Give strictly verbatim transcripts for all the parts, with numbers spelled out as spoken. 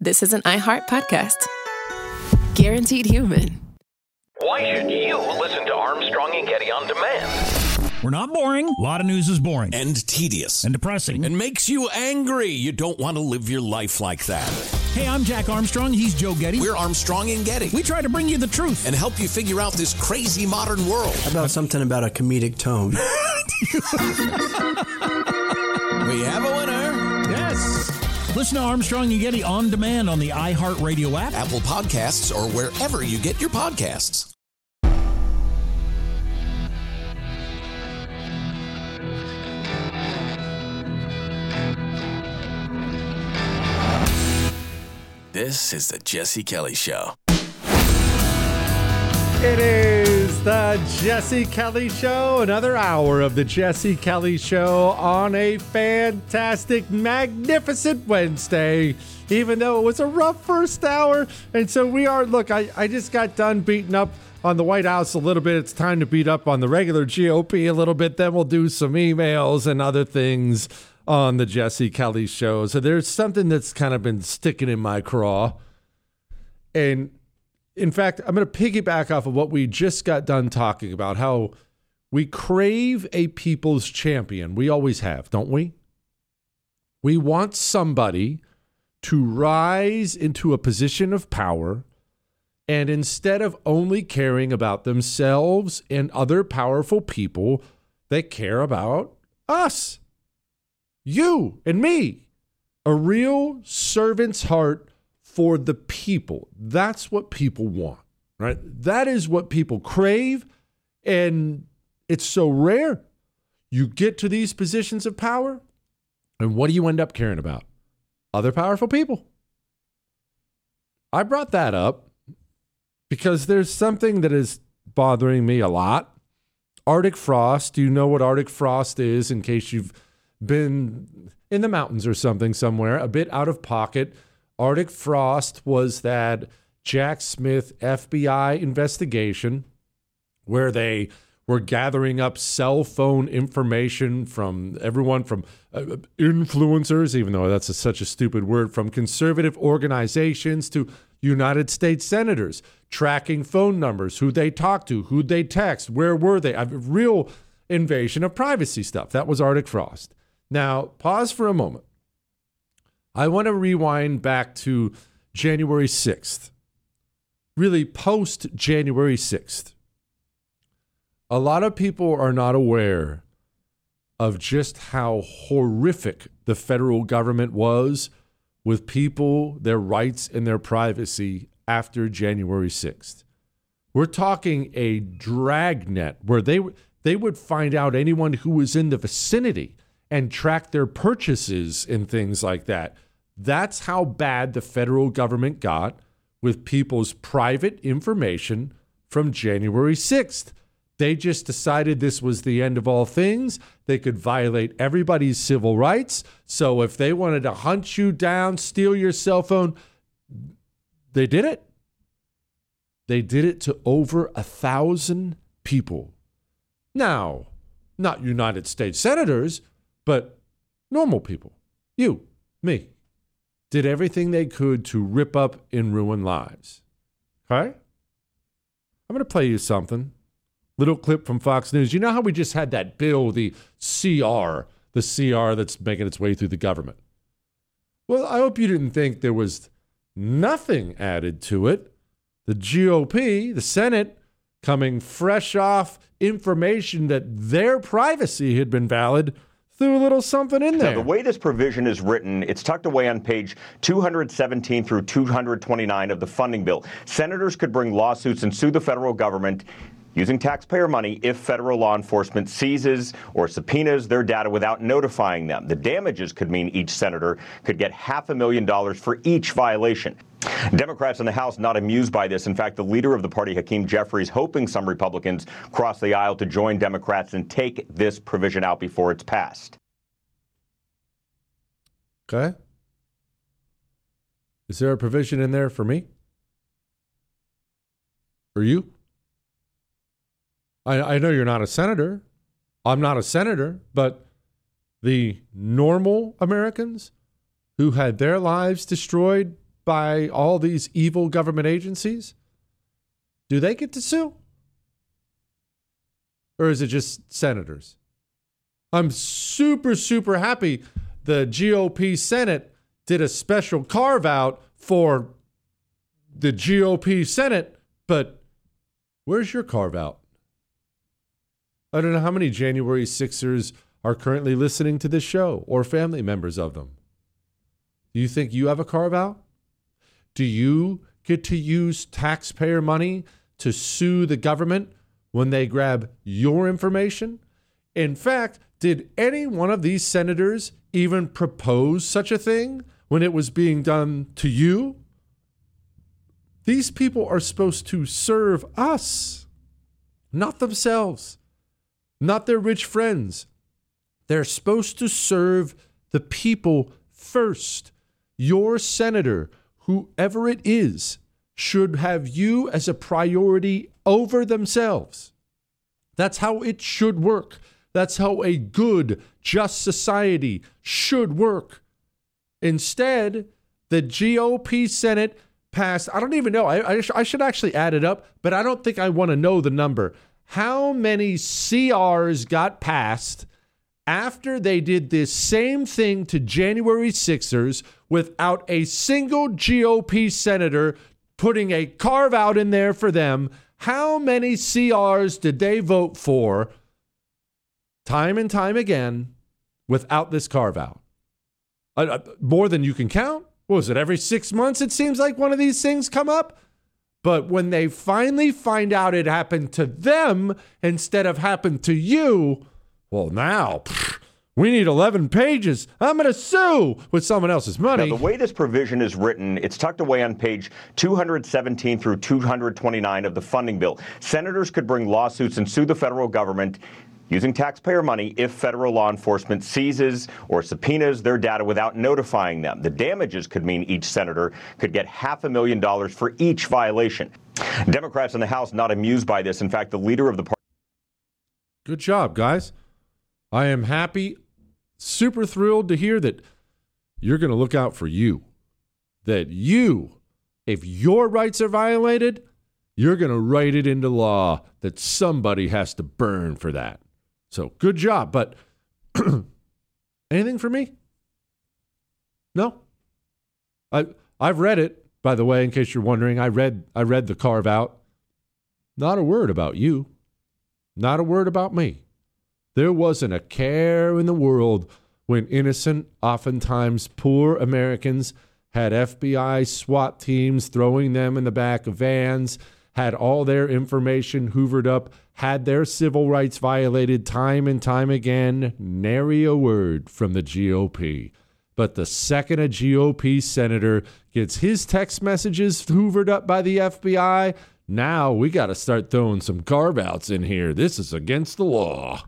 this is an iHeart podcast. Guaranteed human. Why should you listen to Armstrong and Getty on demand? We're not boring. A lot of news is boring. And tedious. And depressing. And makes you angry. You don't want to live your life like that. Hey, I'm Jack Armstrong. He's Joe Getty. We're Armstrong and Getty. We try to bring you the truth. And help you figure out this crazy modern world. How about something about a comedic tone? We have a winner. Yes. Listen to Armstrong and Getty on demand on the iHeartRadio app, Apple Podcasts, or wherever you get your podcasts. This is the Jesse Kelly Show. It is the Jesse Kelly Show, another hour of the Jesse Kelly Show on a fantastic, magnificent Wednesday, even though it was a rough first hour. And so we are, look, I, I just got done beating up on the White House a little bit. It's time to beat up on the regular G O P a little bit. Then we'll do some emails and other things on the Jesse Kelly Show. So there's something that's kind of been sticking in my craw. And in fact, I'm going to piggyback off of what we just got done talking about, how we crave a people's champion. We always have, don't we? We want somebody to rise into a position of power, and instead of only caring about themselves and other powerful people, they care about us, you and me. A real servant's heart for the people. That's what people want, right? That is what people crave, and it's so rare. You get to these positions of power, and what do you end up caring about? Other powerful people. I brought that up because there's something that is bothering me a lot. Arctic frost. Do you know what Arctic frost is, in case you've been in the mountains or something somewhere, a bit out of pocket? Arctic frost was that Jack Smith F B I investigation where they were gathering up cell phone information from everyone from uh, influencers, even though that's a, such a stupid word, from conservative organizations to United States senators, tracking phone numbers, who they talked to, who they text, where were they, a real invasion of privacy stuff. That was Arctic frost. Now, pause for a moment. I want to rewind back to January sixth, really post January sixth. A lot of people are not aware of just how horrific the federal government was with people, their rights, and their privacy after January sixth. We're talking a dragnet where they, they would find out anyone who was in the vicinity and track their purchases and things like that. That's how bad the federal government got with people's private information from January sixth. They just decided this was the end of all things. They could violate everybody's civil rights. So if they wanted to hunt you down, steal your cell phone, they did it. They did it to over a thousand people. Now, not United States senators, but normal people. You, me. Did everything they could to rip up and ruin lives. Okay? I'm going to play you something. Little clip from Fox News. You know how we just had that bill, the C R, the C R that's making its way through the government? Well, I hope you didn't think there was nothing added to it. The G O P, the Senate, coming fresh off information that their privacy had been valid, threw a little something in there. Now, the way this provision is written, it's tucked away on page two seventeen through two twenty-nine of the funding bill. Senators could bring lawsuits and sue the federal government using taxpayer money if federal law enforcement seizes or subpoenas their data without notifying them. The damages could mean each senator could get half a million dollars for each violation. Democrats in the House not amused by this. In fact, the leader of the party, Hakeem Jeffries, hoping some Republicans cross the aisle to join Democrats and take this provision out before it's passed. Okay. Is there a provision in there for me? For you? I, I know you're not a senator. I'm not a senator, but the normal Americans who had their lives destroyed by all these evil government agencies? Do they get to sue? Or is it just senators? I'm super, super happy the G O P Senate did a special carve out for the G O P Senate, but where's your carve out? I don't know how many January sixers are currently listening to this show or family members of them. Do you think you have a carve out? Do you get to use taxpayer money to sue the government when they grab your information? In fact, did any one of these senators even propose such a thing when it was being done to you? These people are supposed to serve us, not themselves, not their rich friends. They're supposed to serve the people first. Your senator, whoever it is, should have you as a priority over themselves. That's how it should work. That's how a good, just society should work. Instead, the G O P Senate passed, I don't even know, I, I, sh- I should actually add it up, but I don't think I want to know the number. How many C Rs got passed after they did this same thing to January sixers without a single G O P senator putting a carve out in there for them? How many C Rs did they vote for time and time again without this carve out? Uh, more than you can count? What was it, every six months it seems like one of these things come up? But when they finally find out it happened to them instead of happened to you, well, now pff, we need eleven pages. I'm going to sue with someone else's money. Now, the way this provision is written, it's tucked away on page two hundred seventeen through two hundred twenty-nine of the funding bill. Senators could bring lawsuits and sue the federal government using taxpayer money if federal law enforcement seizes or subpoenas their data without notifying them. The damages could mean each senator could get half a million dollars for each violation. Democrats in the House not amused by this. In fact, the leader of the party. Good job, guys. I am happy, super thrilled to hear that you're going to look out for you. That you, if your rights are violated, you're going to write it into law that somebody has to burn for that. So good job. But anything for me? No. I I've read it, by the way, in case you're wondering. I read I read the carve out. Not a word about you. Not a word about me. There wasn't a care in the world when innocent, oftentimes poor Americans had F B I SWAT teams throwing them in the back of vans, had all their information hoovered up, had their civil rights violated time and time again. Nary a word from the G O P. But the second a G O P senator gets his text messages hoovered up by the F B I, now we got to start throwing some carve-outs in here. This is against the law.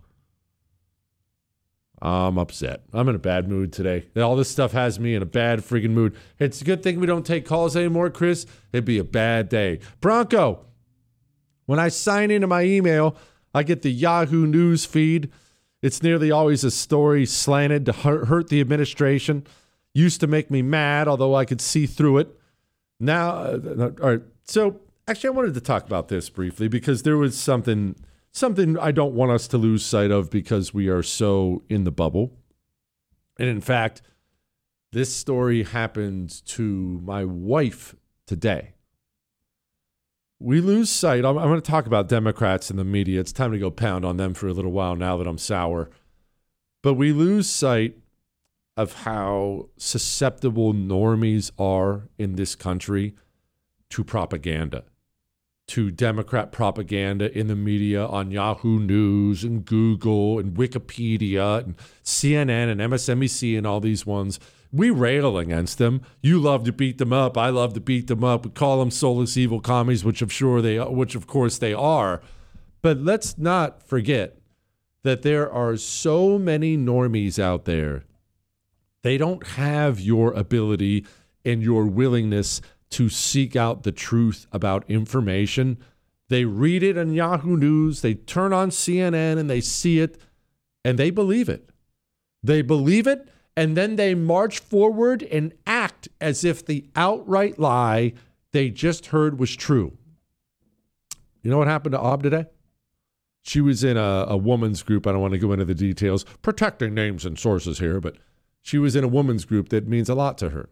I'm upset. I'm in a bad mood today. All this stuff has me in a bad freaking mood. It's a good thing we don't take calls anymore, Chris. It'd be a bad day. Bronco, when I sign into my email, I get the Yahoo News feed. It's nearly always a story slanted to hurt, hurt the administration. Used to make me mad, although I could see through it. Now, uh, all right. So actually, I wanted to talk about this briefly because there was something... Something I don't want us to lose sight of because we are so in the bubble. And in fact, this story happened to my wife today. We lose sight. I'm, I'm going to talk about Democrats in the media. It's time to go pound on them for a little while now that I'm sour. But we lose sight of how susceptible normies are in this country to propaganda. To Democrat propaganda in the media on Yahoo News and Google and Wikipedia and C N N and M S N B C and all these ones. We rail against them. You love to beat them up. I love to beat them up. We call them soulless evil commies, which I'm sure they, which of course they are. But let's not forget that there are so many normies out there. They don't have your ability and your willingness to seek out the truth about information. They read it on Yahoo News, they turn on C N N and they see it, and they believe it. They believe it, and then they march forward and act act as if the outright lie they just heard was true. You know what happened to Ob today? She was in a, a woman's group. I don't want to go into the details, protecting names and sources here, but she was in a woman's group that means a lot to her.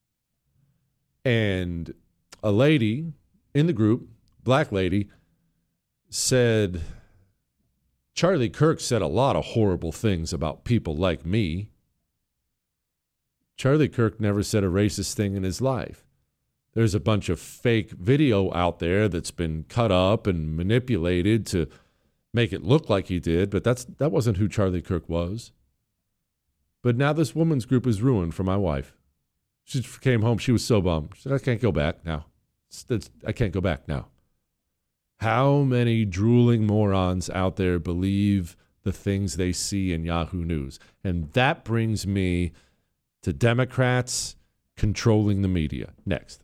And a lady in the group, black lady, said, Charlie Kirk said a lot of horrible things about people like me. Charlie Kirk never said a racist thing in his life. There's a bunch of fake video out there that's been cut up and manipulated to make it look like he did, but that's that wasn't who Charlie Kirk was. But now this woman's group is ruined for my wife. She came home, she was so bummed. She said, I can't go back now. I can't go back now. How many drooling morons out there believe the things they see in Yahoo News? And that brings me to Democrats controlling the media. Next.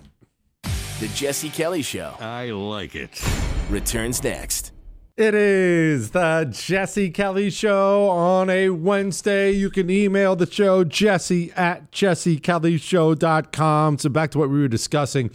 The Jesse Kelly Show I like it. returns next. It is the Jesse Kelly Show on a Wednesday. You can email the show, jesse at jesse kelly show dot com. So back to what we were discussing.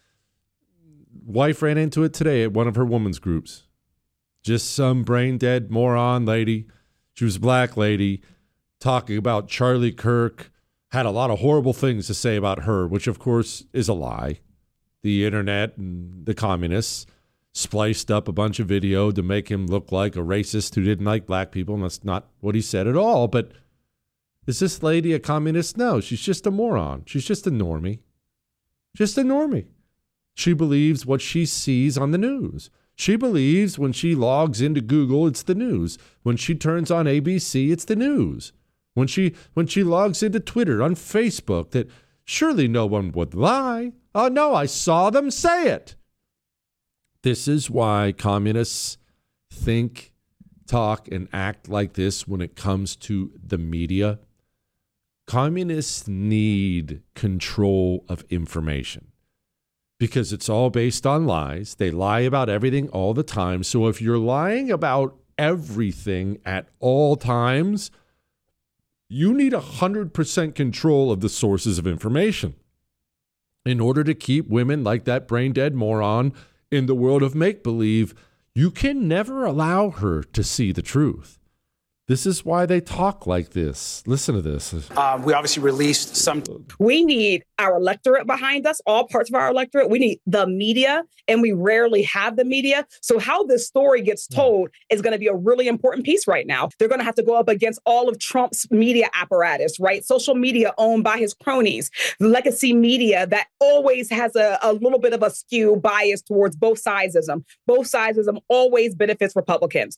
Wife ran into it today at one of her women's groups. Just some brain dead moron lady. She was a black lady talking about Charlie Kirk. Had a lot of horrible things to say about her, which of course is a lie. The internet and the communists spliced up a bunch of video to make him look like a racist who didn't like black people, and that's not what he said at all. But is this lady a communist? No, she's just a moron. She's just a normie. Just a normie. She believes what she sees on the news. She believes when she logs into Google, it's the news. When she turns on A B C, it's the news. When she when she logs into Twitter, on Facebook, that surely no one would lie. Oh, no, I saw them say it. This is why communists think, talk, and act like this when it comes to the media. Communists need control of information because it's all based on lies. They lie about everything all the time. So if you're lying about everything at all times, you need one hundred percent control of the sources of information in order to keep women like that brain-dead moron in the world of make-believe. You can never allow her to see the truth. This is why they talk like this. Listen to this. Um, we obviously released some. We need our electorate behind us, all parts of our electorate. We need the media, and we rarely have the media. So how this story gets told is going to be a really important piece right now. They're going to have to go up against all of Trump's media apparatus, right? Social media owned by his cronies, legacy media that always has a, a little bit of a skew bias towards both sidesism. Both sidesism always benefits Republicans.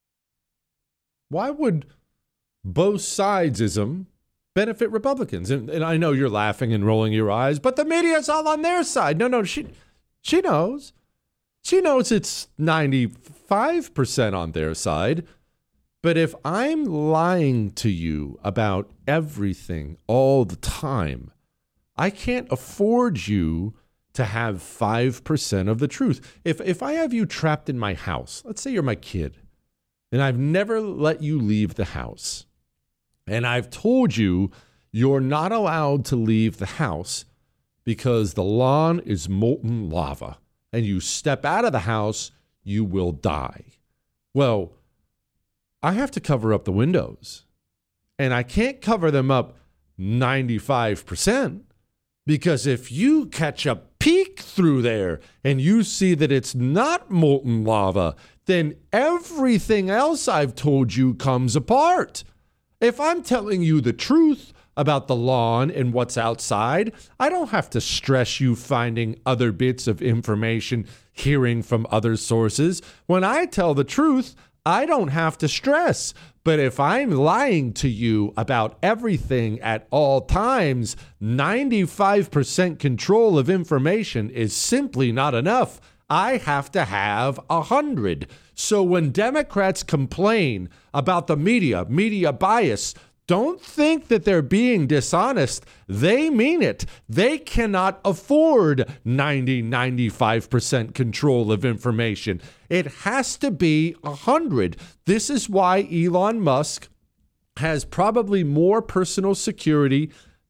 Why would both sidesism benefit Republicans? And, and I know you're laughing and rolling your eyes, but the media's all on their side. No, no, she she knows. She knows it's ninety-five percent on their side. But if I'm lying to you about everything all the time, I can't afford you to have five percent of the truth. If if I have you trapped in my house, let's say you're my kid, and I've never let you leave the house, and I've told you you're not allowed to leave the house because the lawn is molten lava, and you step out of the house, you will die. Well, I have to cover up the windows, and I can't cover them up ninety-five percent, because if you catch a peek through there and you see that it's not molten lava, then everything else I've told you comes apart. If I'm telling you the truth about the lawn and what's outside, I don't have to stress you finding other bits of information, hearing from other sources. When I tell the truth, I don't have to stress. But if I'm lying to you about everything at all times, ninety-five percent control of information is simply not enough. I have to have a hundred. So when Democrats complain about the media, media bias, don't think that they're being dishonest. They mean it. They cannot afford ninety, ninety-five percent control of information. It has to be one hundred. This is why Elon Musk has probably more personal security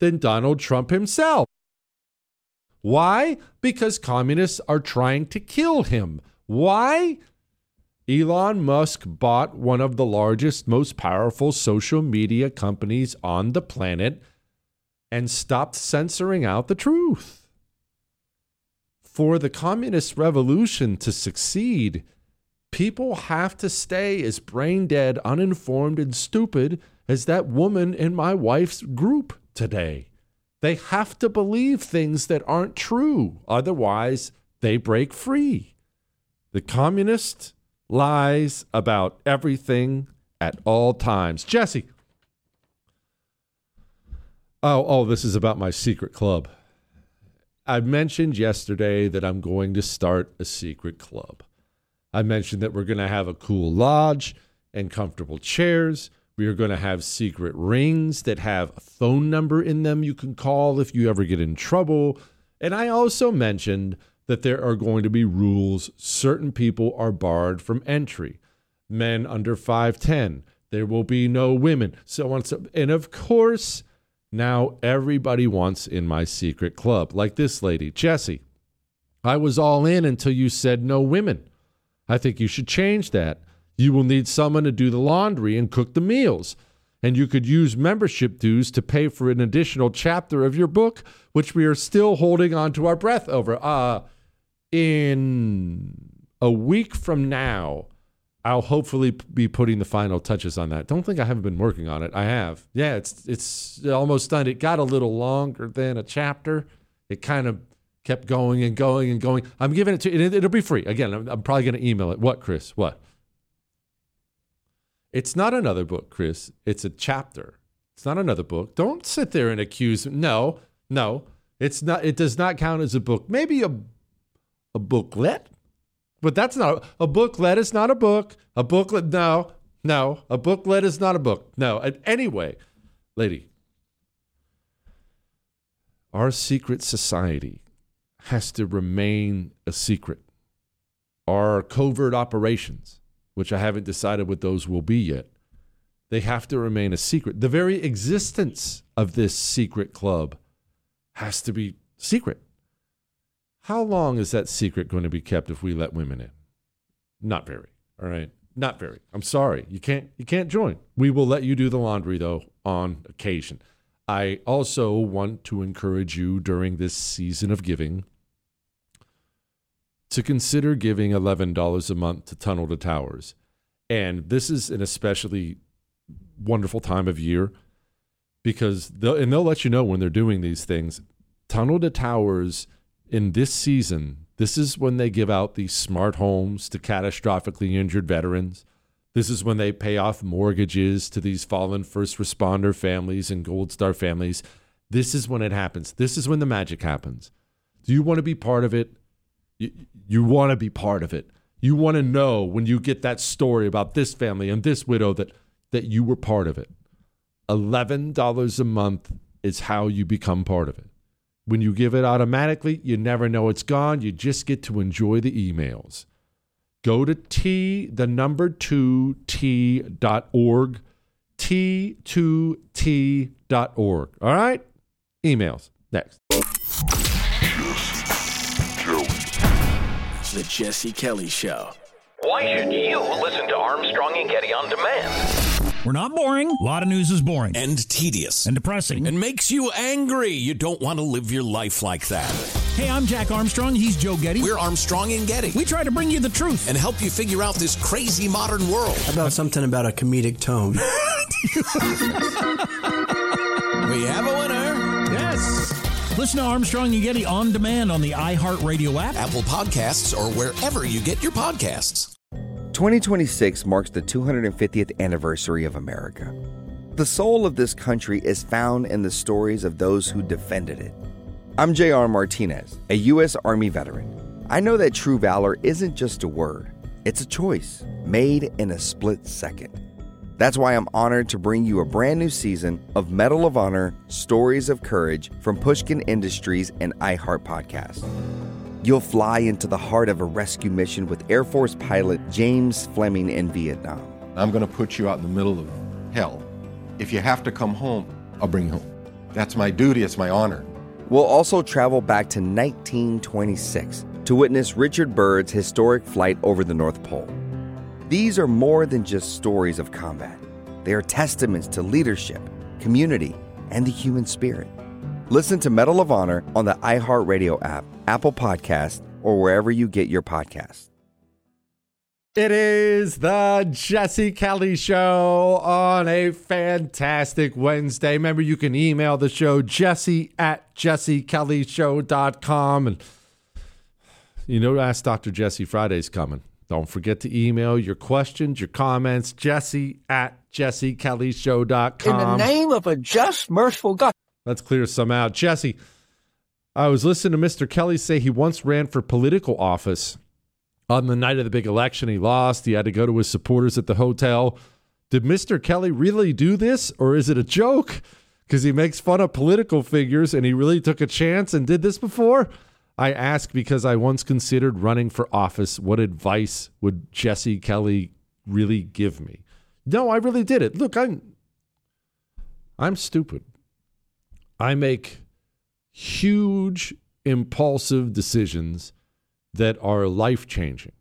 than Donald Trump himself. Why? Because communists are trying to kill him. Why? Elon Musk bought one of the largest, most powerful social media companies on the planet and stopped censoring out the truth. For the communist revolution to succeed, people have to stay as brain dead, uninformed, and stupid as that woman in my wife's group today. They have to believe things that aren't true. Otherwise, they break free. The communist lies about everything at all times. Jesse. Oh, oh, this is about my secret club. I mentioned yesterday that I'm going to start a secret club. I mentioned that we're going to have a cool lodge and comfortable chairs. We are going to have secret rings that have a phone number in them you can call if you ever get in trouble. And I also mentioned that there are going to be rules. Certain people are barred from entry. Men under five ten. There will be no women. So on. So, and of course, now everybody wants in my secret club. Like this lady, Jessie. I was all in until you said no women. I think you should change that. You will need someone to do the laundry and cook the meals. And you could use membership dues to pay for an additional chapter of your book, which we are still holding on to our breath over. Uh, in a week from now, I'll hopefully be putting the final touches on that. Don't think I haven't been working on it. I have. Yeah, it's it's almost done. It got a little longer than a chapter. It kind of kept going and going and going. I'm giving it to you. It'll be free. Again, I'm, I'm probably going to email it. What, Chris? What? It's not another book, Chris. It's a chapter. It's not another book. Don't sit there and accuse me. No, no. It's not. It does not count as a book. Maybe a a booklet, but that's not a booklet. Is not a book. A booklet. No, no. A booklet is not a book. No. Anyway, lady, our secret society has to remain a secret. Our covert operations, which I haven't decided what those will be yet, they have to remain a secret. The very existence of this secret club has to be secret. How long is that secret going to be kept if we let women in? Not very, all right? Not very. I'm sorry. You can't you can't join. We will let you do the laundry, though, on occasion. I also want to encourage you during this season of giving to consider giving eleven dollars a month to Tunnel to Towers. And this is an especially wonderful time of year because they'll, and they'll let you know when they're doing these things. Tunnel to Towers in this season, this is when they give out these smart homes to catastrophically injured veterans. This is when they pay off mortgages to these fallen first responder families and Gold Star families. This is when it happens. This is when the magic happens. Do you want to be part of it? You, you want to be part of it. You want to know when you get that story about this family and this widow that, that you were part of it. eleven dollars a month is how you become part of it. When you give it automatically, you never know it's gone. You just get to enjoy the emails. Go to T, the number two, T dot org, T two T dot org. All right? Emails. Next. The Jesse Kelly Show. Why should you listen to Armstrong and Getty on demand? We're not boring. A lot of news is boring. And tedious. And depressing. And makes you angry. You don't want to live your life like that. Hey, I'm Jack Armstrong. He's Joe Getty. We're Armstrong and Getty. We try to bring you the truth. And help you figure out this crazy modern world. How about something about a comedic tone? We have a winner. Yes. Listen to Armstrong and Getty on demand on the iHeartRadio app, Apple Podcasts, or wherever you get your podcasts. twenty twenty-six marks the two hundred fiftieth anniversary of America. The soul of this country is found in the stories of those who defended it. I'm J R Martinez, a U S Army veteran. I know that true valor isn't just a word. It's a choice made in a split second. That's why I'm honored to bring you a brand new season of Medal of Honor Stories of Courage from Pushkin Industries and iHeart Podcast. You'll fly into the heart of a rescue mission with Air Force pilot James Fleming in Vietnam. I'm going to put you out in the middle of hell. If you have to come home, I'll bring you home. That's my duty. It's my honor. We'll also travel back to nineteen twenty-six to witness Richard Byrd's historic flight over the North Pole. These are more than just stories of combat. They are testaments to leadership, community, and the human spirit. Listen to Medal of Honor on the iHeartRadio app, Apple Podcasts, or wherever you get your podcasts. It is the Jesse Kelly Show on a fantastic Wednesday. Remember, you can email the show, jesse at jesse kelly show dot com. And you know, Ask Doctor Jesse Friday's coming. Don't forget to email your questions, your comments, jesse at jesse kelly show dot com. In the name of a just, merciful God. Let's clear some out. Jesse, I was listening to Mister Kelly say he once ran for political office. On the night of the big election, he lost. He had to go to his supporters at the hotel. Did Mister Kelly really do this, or is it a joke? Because he makes fun of political figures, and he really took a chance and did this before? I ask because I once considered running for office. What advice would Jesse Kelly really give me? No, I really did it. Look, I'm, I'm stupid. I make huge, impulsive decisions that are life-changing.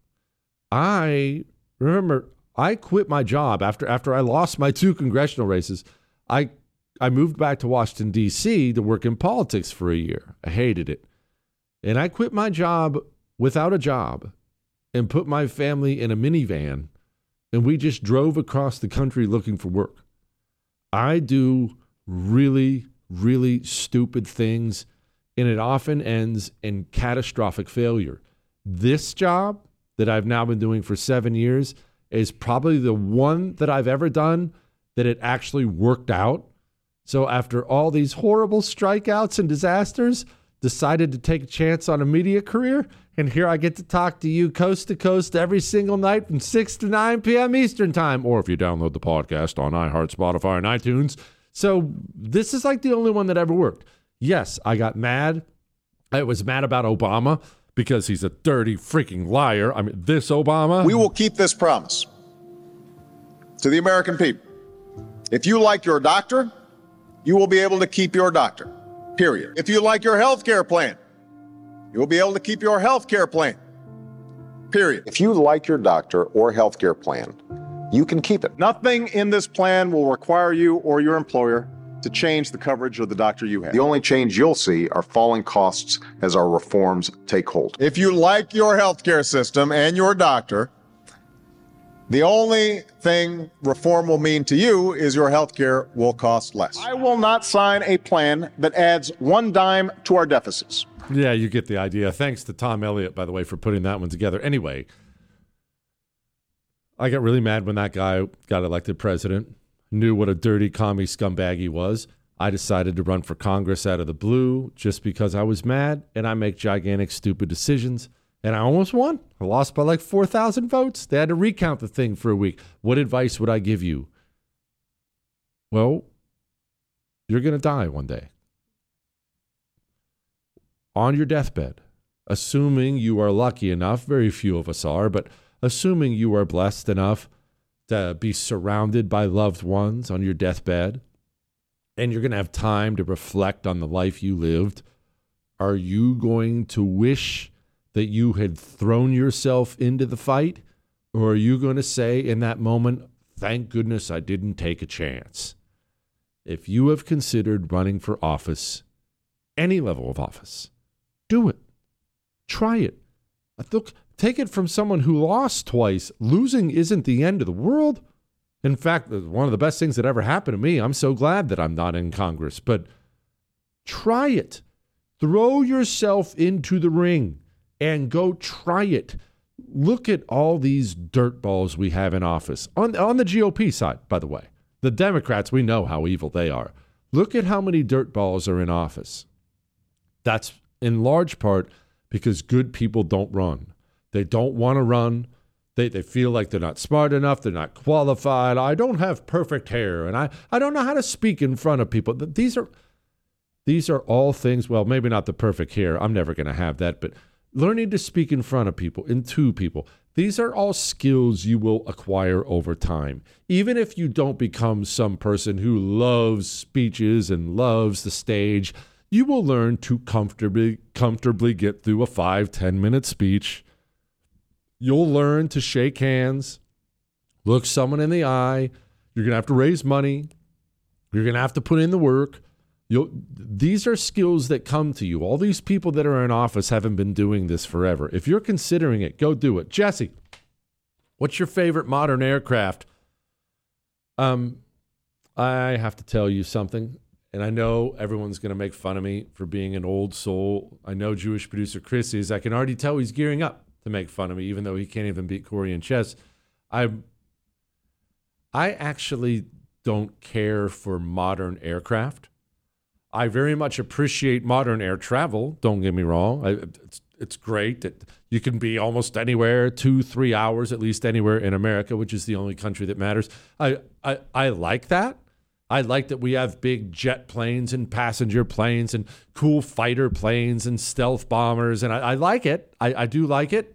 I remember I quit my job after after I lost my two congressional races. I I moved back to Washington, D C to work in politics for a year. I hated it. And I quit my job without a job and put my family in a minivan, and we just drove across the country looking for work. I do really, really stupid things, and it often ends in catastrophic failure. This job that I've now been doing for seven years is probably the one that I've ever done that it actually worked out. So after all these horrible strikeouts and disasters, decided to take a chance on a media career, and here I get to talk to you coast to coast every single night from six to nine p.m. Eastern time, or if you download the podcast on iHeart, Spotify, and iTunes. So this is like the only one that ever worked. Yes, I got mad. I was mad about Obama because he's a dirty freaking liar. I mean, this Obama. We will keep this promise to the American people. If you like your doctor, you will be able to keep your doctor, period. If you like your health care plan, you will be able to keep your health care plan, period. If you like your doctor or health care plan, you can keep it. Nothing in this plan will require you or your employer to change the coverage of the doctor you have. The only change you'll see are falling costs as our reforms take hold. If you like your healthcare system and your doctor, the only thing reform will mean to you is your healthcare will cost less. I will not sign a plan that adds one dime to our deficits. Yeah, you get the idea. Thanks to Tom Elliott, by the way, for putting that one together. Anyway, I got really mad when that guy got elected president. Knew what a dirty commie scumbag he was. I decided to run for Congress out of the blue just because I was mad, and I make gigantic, stupid decisions. And I almost won. I lost by like four thousand votes. They had to recount the thing for a week. What advice would I give you? Well, you're going to die one day. On your deathbed, assuming you are lucky enough, very few of us are, but assuming you are blessed enough to be surrounded by loved ones on your deathbed, and you're going to have time to reflect on the life you lived, are you going to wish that you had thrown yourself into the fight? Or are you going to say in that moment, thank goodness I didn't take a chance? If you have considered running for office, any level of office, do it. Try it. Look, take it from someone who lost twice. Losing isn't the end of the world. In fact, one of the best things that ever happened to me, I'm so glad that I'm not in Congress. But try it. Throw yourself into the ring and go try it. Look at all these dirtballs we have in office. On, on the G O P side, by the way. The Democrats, we know how evil they are. Look at how many dirtballs are in office. That's in large part because good people don't run. They don't want to run. They they feel like they're not smart enough. They're not qualified. I don't have perfect hair, and I, I don't know how to speak in front of people. These are these are all things, well, maybe not the perfect hair. I'm never going to have that, but learning to speak in front of people, in to people. These are all skills you will acquire over time. Even if you don't become some person who loves speeches and loves the stage, you will learn to comfortably comfortably get through a five, ten minute speech. You'll learn to shake hands, look someone in the eye. You're going to have to raise money. You're going to have to put in the work. You'll, these are skills that come to you. All these people that are in office haven't been doing this forever. If you're considering it, go do it. Jesse, what's your favorite modern aircraft? Um, I have to tell you something. And I know everyone's going to make fun of me for being an old soul. I know Jewish producer Chris is. I can already tell he's gearing up to make fun of me, even though he can't even beat Corey in chess. I, I actually don't care for modern aircraft. I very much appreciate modern air travel. Don't get me wrong. I, it's, it's great that you can be almost anywhere, two, three hours, at least anywhere in America, which is the only country that matters. I, I, I like that. I like that we have big jet planes and passenger planes and cool fighter planes and stealth bombers. And I, I like it. I, I do like it.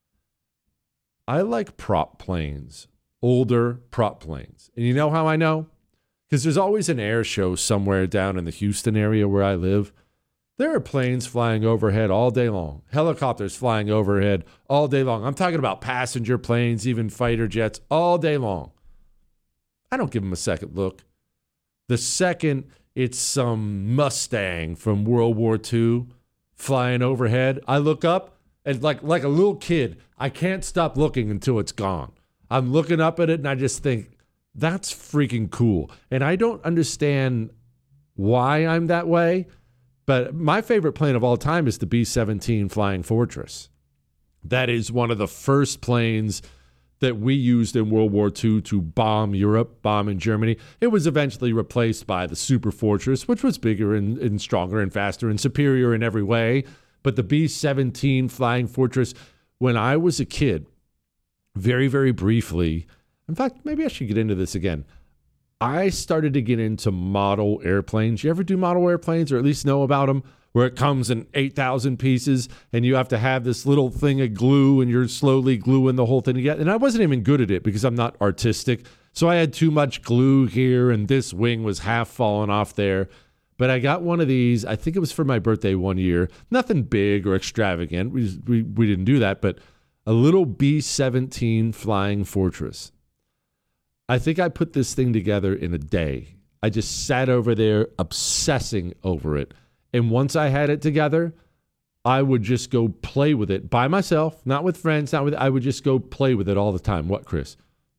I like prop planes, older prop planes. And you know how I know? Because there's always an air show somewhere down in the Houston area where I live. There are planes flying overhead all day long, helicopters flying overhead all day long. I'm talking about passenger planes, even fighter jets, all day long. I don't give them a second look. The second it's some Mustang from World War Two flying overhead, I look up and like like a little kid, I can't stop looking until it's gone. I'm looking up at it and I just think, that's freaking cool. And I don't understand why I'm that way, but my favorite plane of all time is the B seventeen Flying Fortress. That is one of the first planes that we used in World War Two to bomb Europe, bomb in Germany. It was eventually replaced by the Super Fortress, which was bigger and, and stronger and faster and superior in every way. But the B seventeen Flying Fortress, when I was a kid, very, very briefly, in fact, maybe I should get into this again. I started to get into model airplanes. You ever do model airplanes or at least know about them? Where it comes in eight thousand pieces and you have to have this little thing of glue and you're slowly gluing the whole thing together. And I wasn't even good at it because I'm not artistic. So I had too much glue here and this wing was half falling off there. But I got one of these. I think it was for my birthday one year. Nothing big or extravagant. We, we, we didn't do that. But a little B seventeen Flying Fortress. I think I put this thing together in a day. I just sat over there obsessing over it. And once I had it together, I would just go play with it by myself, not with friends, not with, I would just go play with it all the time. What, Chris?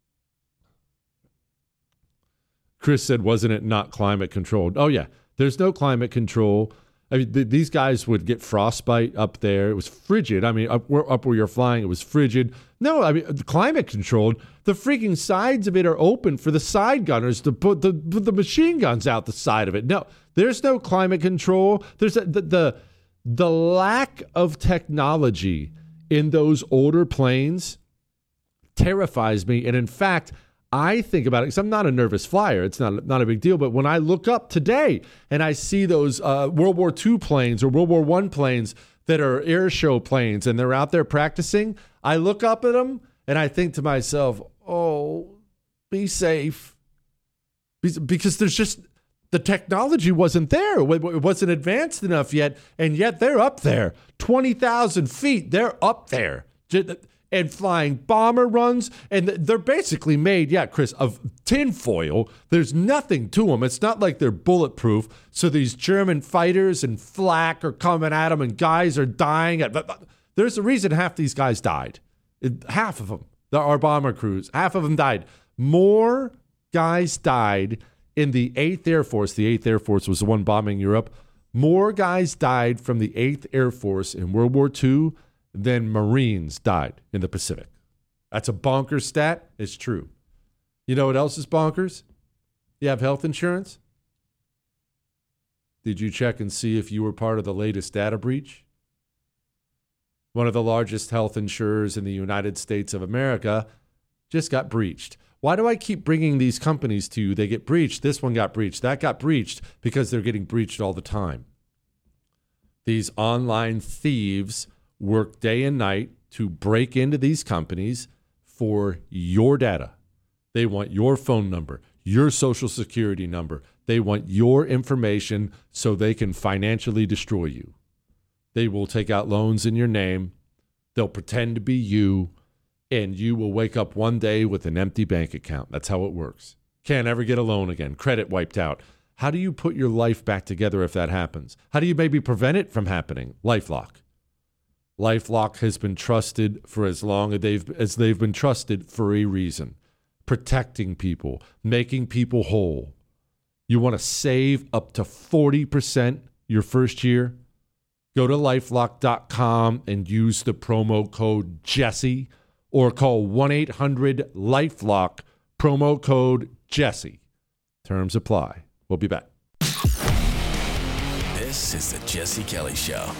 Chris said, wasn't it not climate controlled? Oh, yeah. There's no climate control. I mean, th- these guys would get frostbite up there. It was frigid. I mean, up where, up where you're flying, it was frigid. No, I mean, climate controlled. The freaking sides of it are open for the side gunners to put the, put the machine guns out the side of it. No, there's no climate control. There's a, the, the the lack of technology in those older planes terrifies me. And in fact, I think about it because I'm not a nervous flyer. It's not, not a big deal. But when I look up today and I see those uh, World War Two planes or World War One planes that are air show planes and they're out there practicing, I look up at them and I think to myself, oh, be safe. Because there's just, the technology wasn't there. It wasn't advanced enough yet. And yet they're up there. twenty thousand feet, they're up there. And flying bomber runs. And they're basically made, yeah, Chris, of tinfoil. There's nothing to them. It's not like they're bulletproof. So these German fighters and flak are coming at them and guys are dying. There's a reason half these guys died. Half of them, our bomber crews, half of them died. More guys died in the eighth Air Force. The eighth Air Force was the one bombing Europe. More guys died from the eighth Air Force in World War Two than Marines died in the Pacific. That's a bonkers stat. It's true. You know what else is bonkers? You have health insurance? Did you check and see if you were part of the latest data breach? One of the largest health insurers in the United States of America just got breached. Why do I keep bringing these companies to you? They get breached. This one got breached. That got breached because they're getting breached all the time. These online thieves work day and night to break into these companies for your data. They want your phone number, your social security number. They want your information so they can financially destroy you. They will take out loans in your name. They'll pretend to be you, and you will wake up one day with an empty bank account. That's how it works. Can't ever get a loan again. Credit wiped out. How do you put your life back together if that happens? How do you maybe prevent it from happening? LifeLock. LifeLock has been trusted for as long as they've, as they've been trusted for a reason. Protecting people, making people whole. You want to save up to forty percent your first year? Go to lifelock dot com and use the promo code Jesse or call one eight hundred LifeLock, promo code Jesse. Terms apply. We'll be back. This is the Jesse Kelly Show.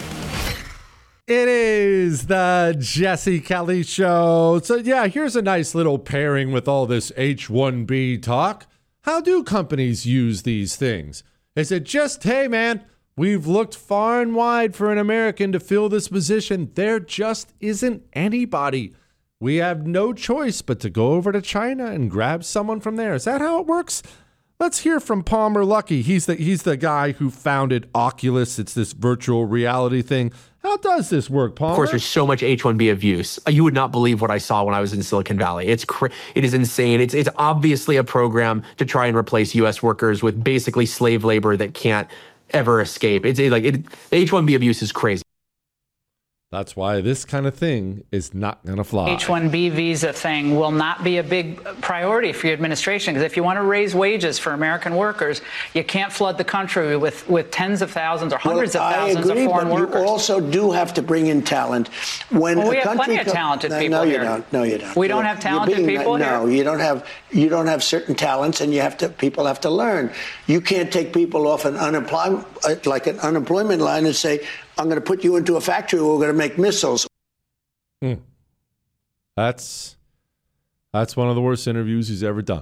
It is the Jesse Kelly Show. So, yeah, here's a nice little pairing with all this H one B talk. How do companies use these things? Is it just, hey, man, we've looked far and wide for an American to fill this position. There just isn't anybody. We have no choice but to go over to China and grab someone from there. Is that how it works? Let's hear from Palmer Luckey. He's the he's the guy who founded Oculus. It's this virtual reality thing. How does this work, Palmer? Of course, there's so much H one B abuse. You would not believe what I saw when I was in Silicon Valley. It's cra- it is insane. It's it's obviously a program to try and replace U S workers with basically slave labor that can't ever escape. It's it, like it, the H one B abuse is crazy. That's why this kind of thing is not going to fly. H one B visa thing will not be a big priority for your administration, because if you want to raise wages for American workers, you can't flood the country with, with tens of thousands or hundreds well, of thousands I agree, of foreign but workers. You also do have to bring in talent. When well, we a have country plenty of talented co- people no, here. you don't. No, you don't. We you don't know, have talented being, people no, here? No, you don't have. You don't have certain talents, and you have to. People have to learn. You can't take people off an unemployment, like an unemployment line, and say, "I'm going to put you into a factory where we're going to make missiles." Mm. That's that's one of the worst interviews he's ever done.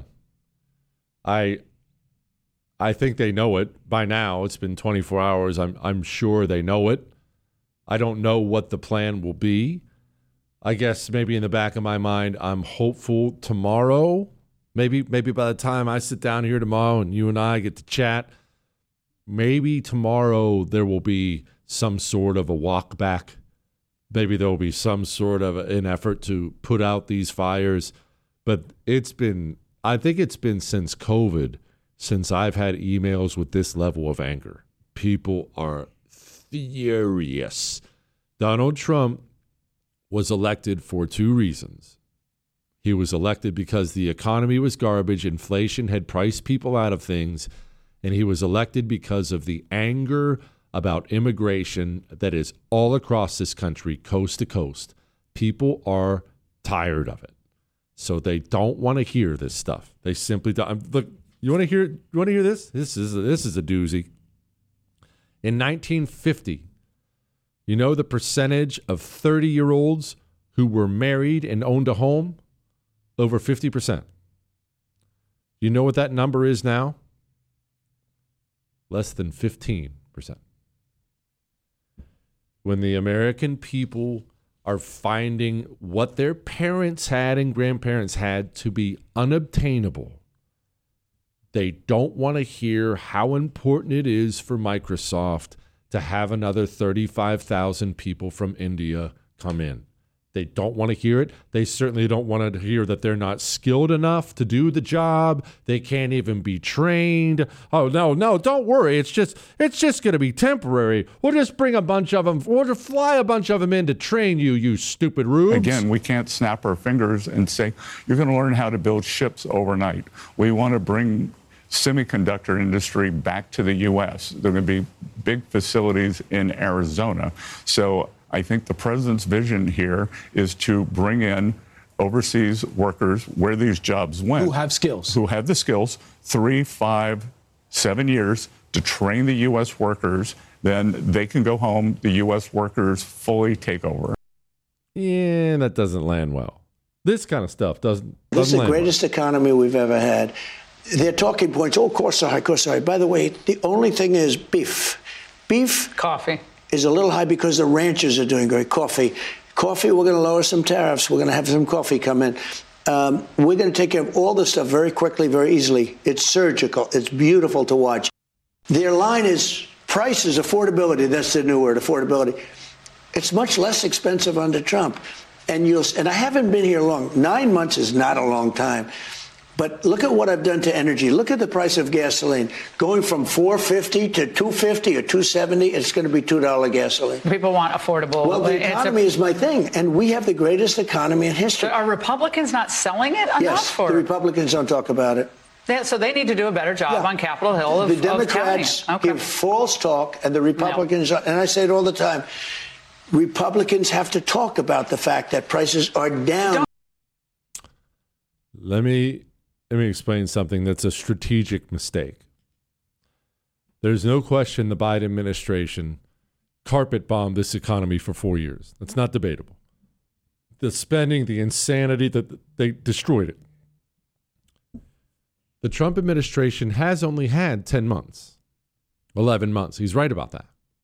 I I think they know it by now. It's been twenty-four hours. I'm I'm sure they know it. I don't know what the plan will be. I guess maybe in the back of my mind, I'm hopeful tomorrow. Maybe maybe by the time I sit down here tomorrow and you and I get to chat, maybe tomorrow there will be some sort of a walk back. Maybe there will be some sort of an effort to put out these fires. But it's been, I think it's been since COVID, since I've had emails with this level of anger. People are furious. Donald Trump was elected for two reasons. He was elected because the economy was garbage, inflation had priced people out of things, and he was elected because of the anger about immigration that is all across this country, coast to coast. People are tired of it. So they don't want to hear this stuff. They simply don't. Look, you want to hear you want to hear this? This is a, this is a doozy. In nineteen fifty, you know the percentage of thirty-year-olds who were married and owned a home? Over fifty percent. You know what that number is now? Less than fifteen percent. When the American people are finding what their parents had and grandparents had to be unobtainable, they don't want to hear how important it is for Microsoft to have another thirty-five thousand people from India come in. They don't want to hear it. They certainly don't want to hear that they're not skilled enough to do the job. They can't even be trained. Oh, no, no, don't worry. It's just it's just going to be temporary. We'll just bring a bunch of them. We'll just fly a bunch of them in to train you, you stupid rubes. Again, we can't snap our fingers and say, you're going to learn how to build ships overnight. We want to bring semiconductor industry back to the U S. There are going to be big facilities in Arizona. So I think the president's vision here is to bring in overseas workers where these jobs went. Who have skills. Who have the skills, three, five, seven years to train the U S workers. Then they can go home, the U S workers fully take over. Yeah, that doesn't land well. This kind of stuff doesn't, doesn't This is the land greatest well. economy we've ever had. Their talking points, oh, course, sorry, course, sorry. By the way, the only thing is beef. Beef. Coffee. is a little high because the ranchers are doing great. Coffee. Coffee, we're going to lower some tariffs. We're going to have some coffee come in. Um, we're going to take care of all this stuff very quickly, very easily. It's surgical. It's beautiful to watch. Their line is prices, affordability. That's the new word, affordability. It's much less expensive under Trump. And you'll, and I haven't been here long. Nine months is not a long time. But look at what I've done to energy. Look at the price of gasoline. Going from four fifty to two fifty or two seventy, it's going to be two dollars gasoline. People want affordable. Well, the economy a, is my thing, and we have the greatest economy in history. Are Republicans not selling it enough? Yes, for the Republicans don't talk about it. Yeah, so they need to do a better job yeah. on Capitol Hill of The Democrats of okay. give false talk, and the Republicans, no. and I say it all the time, Republicans have to talk about the fact that prices are down. Let me... Let me explain something that's a strategic mistake. There's no question the Biden administration carpet bombed this economy for four years. That's not debatable. The spending, the insanity, that they destroyed it. The Trump administration has only had ten months, eleven months. He's right about that.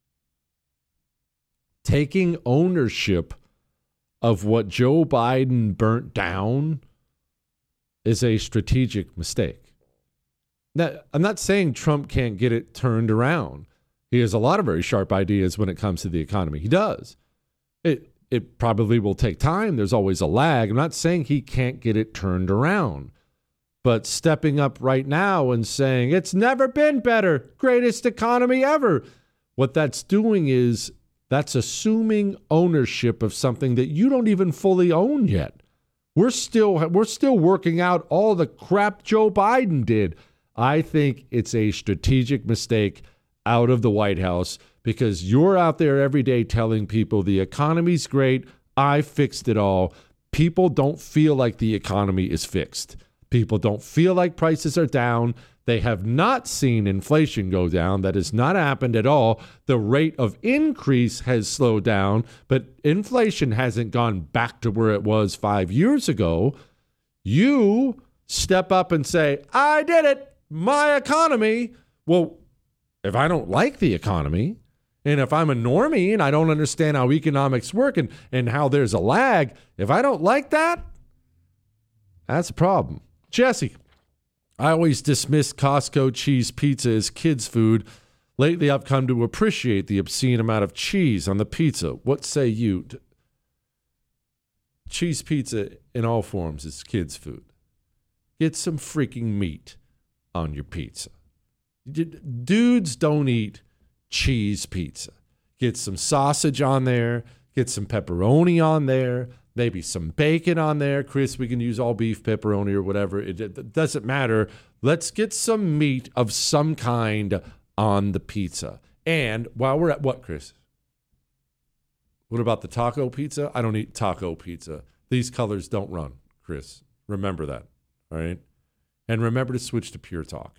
Taking ownership of what Joe Biden burnt down is a strategic mistake. Now, I'm not saying Trump can't get it turned around. He has a lot of very sharp ideas when it comes to the economy. He does. It it probably will take time. There's always a lag. I'm not saying he can't get it turned around. But stepping up right now and saying, it's never been better, greatest economy ever, what that's doing is that's assuming ownership of something that you don't even fully own yet. We're still we're still working out all the crap Joe Biden did. I think it's a strategic mistake out of the White House because you're out there every day telling people the economy's great, I fixed it all. People don't feel like the economy is fixed. People don't feel like prices are down. They have not seen inflation go down. That has not happened at all. The rate of increase has slowed down, but inflation hasn't gone back to where it was five years ago. You step up and say, I did it, my economy. Well, if I don't like the economy, and if I'm a normie and I don't understand how economics work and, and how there's a lag, if I don't like that, that's a problem. Jesse. I always dismiss Costco cheese pizza as kids' food. Lately, I've come to appreciate the obscene amount of cheese on the pizza. What say you? Cheese pizza in all forms is kids' food. Get some freaking meat on your pizza. Dudes don't eat cheese pizza. Get some sausage on there. Get some pepperoni on there. Maybe some bacon on there. Chris, we can use all beef, pepperoni, or whatever. It, it doesn't matter. Let's get some meat of some kind on the pizza. And while we're at what, Chris? What about the taco pizza? I don't eat taco pizza. These colors don't run, Chris. Remember that, all right? And remember to switch to Pure Talk.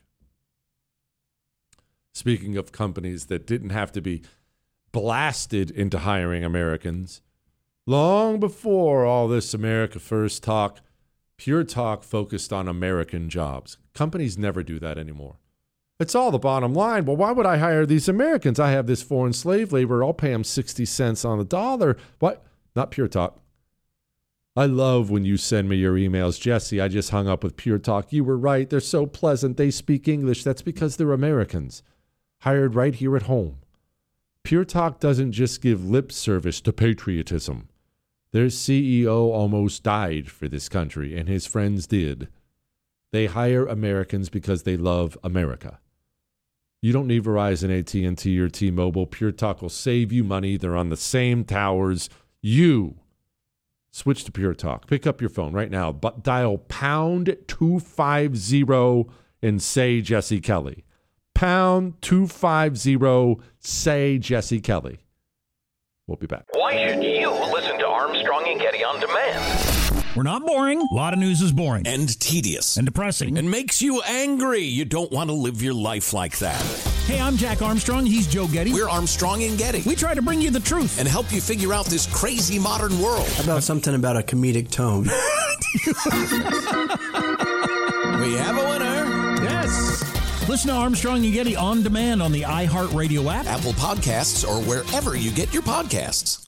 Speaking of companies that didn't have to be blasted into hiring Americans, long before all this America First talk, Pure Talk focused on American jobs. Companies never do that anymore. It's all the bottom line. Well, why would I hire these Americans? I have this foreign slave labor. I'll pay them sixty cents on the dollar. What? Not Pure Talk. I love when you send me your emails. Jesse, I just hung up with Pure Talk. You were right. They're so pleasant. They speak English. That's because they're Americans, hired right here at home. Pure Talk doesn't just give lip service to patriotism. Their C E O almost died for this country, and his friends did. They hire Americans because they love America. You don't need Verizon, A T and T, or T-Mobile. Pure Talk will save you money. They're on the same towers. You switch to Pure Talk. Pick up your phone right now, but dial pound two fifty and say Jesse Kelly. Pound two fifty, say Jesse Kelly. We'll be back. Why should you listen to Armstrong and Getty on demand? We're not boring. A lot of news is boring. And tedious. And depressing. And makes you angry. You don't want to live your life like that. Hey, I'm Jack Armstrong. He's Joe Getty. We're Armstrong and Getty. We try to bring you the truth. And help you figure out this crazy modern world. How about something about a comedic tone? We have a winner. Yes. Listen to Armstrong and Getty on demand on the iHeartRadio app, Apple Podcasts, or wherever you get your podcasts.